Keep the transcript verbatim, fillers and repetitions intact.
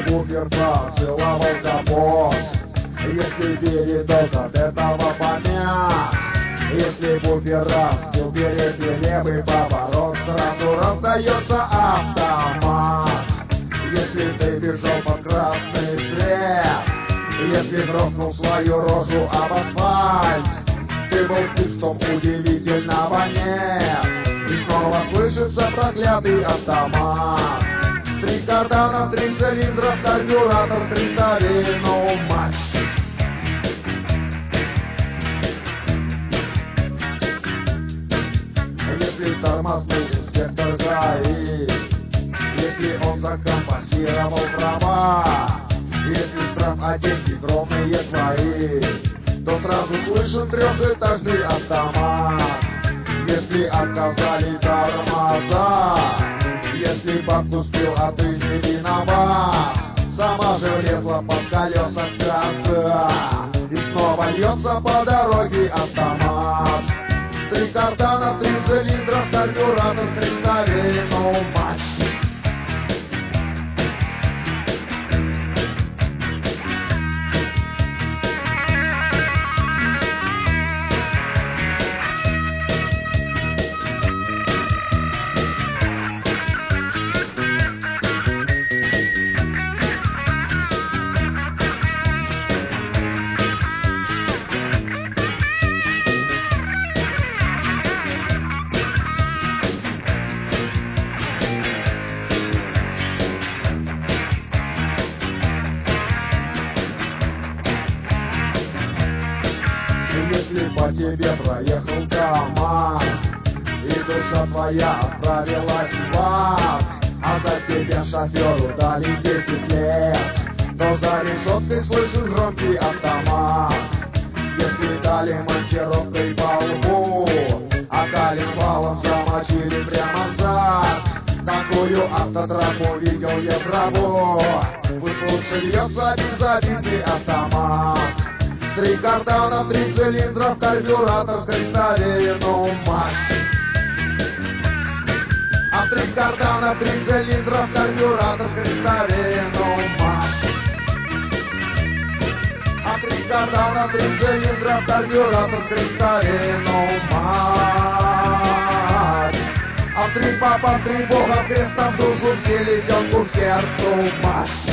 буфер целовал капот. Если передок от этого помят, если буфер разбил передний левый поворот, сразу раздается автомат. Если ты бежал под красный свет, если грохнул свою рожу об асфальт, ты был пустом удивительного нет. И снова слышится проклятый автомат. Три кардана, три цилиндра, карбюратор, триста вино, мать. Если тормознул инспектор ГАИ, если он закомпенсировал права, если штраф, а деньги огромные твои, то сразу слышен трехэтажный автомат. Если отказали тормоза, если бабку сбил, а ты не виноват, сама же влезла под колеса газа, и снова льется по дороге автомат. Три кардана, три цилиндра, карбюратор, хрестовину, мать. Если по тебе проехал КамАЗ, и душа твоя отправилась в ад, а за тебя шоферу дали десять лет, то за решеткой слышишь громкий автомат. Если дали монтировкой по лбу, а коленвалом замочили прямо зад, такую автотравму видел я врагу. Выслушай, льется безобидный автомат. Три кардана, три цилиндра, карбюратор, крестовину, мать. А три кардана, три цилиндра, карбюратор, крестовину, мать. А три кардана, три цилиндра, карбюратор, крестовину, мать. А три папа, три бога, крестом душу, все летенку в сердцу, мать.